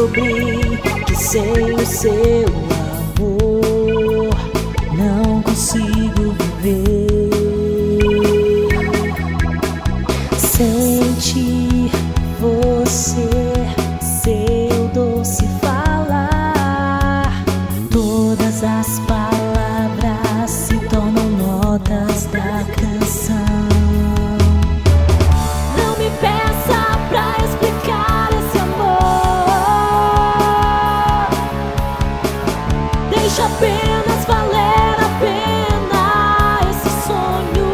descobri que sem o seu amor não consigo viver. Sente você, seu doce falar, todas as palavras se tornam notas da canção. Não me peça pra explicar esse amor, deixa apenas valer a pena esse sonho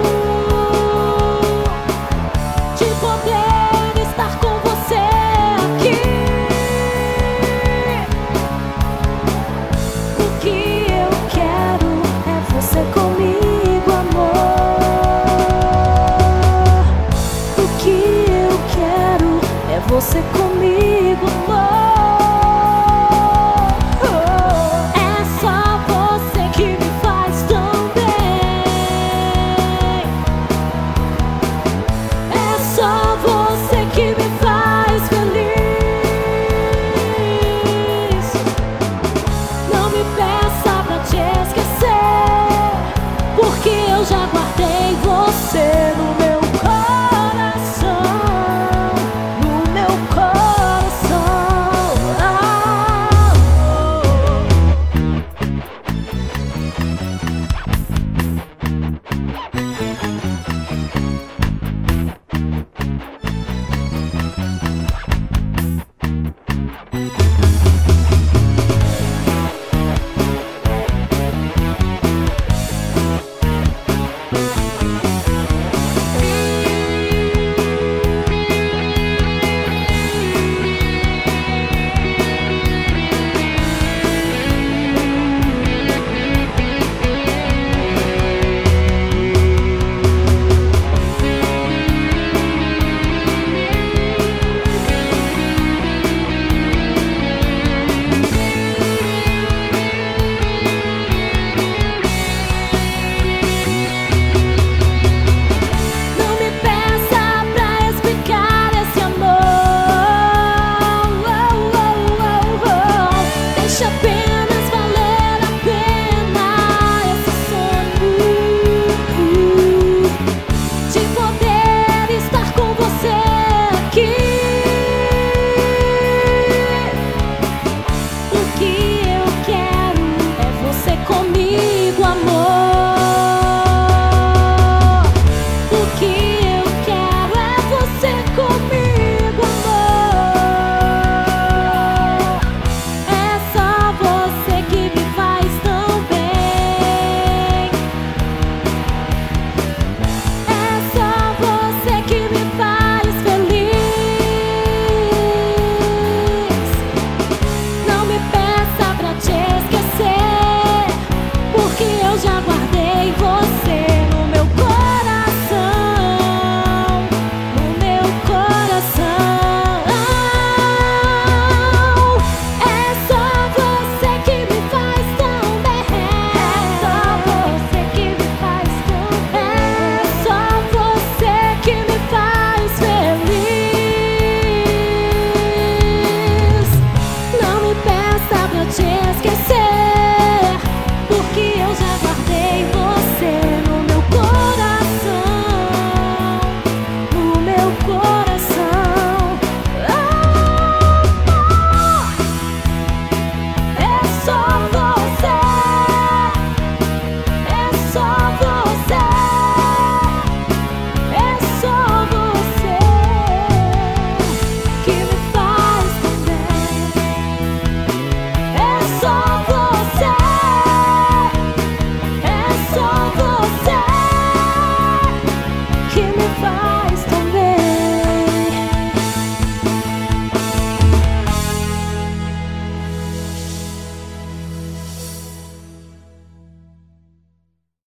de poder estar com você aqui. O que eu quero é você comigo, amor. O que eu quero é você comigo, amor.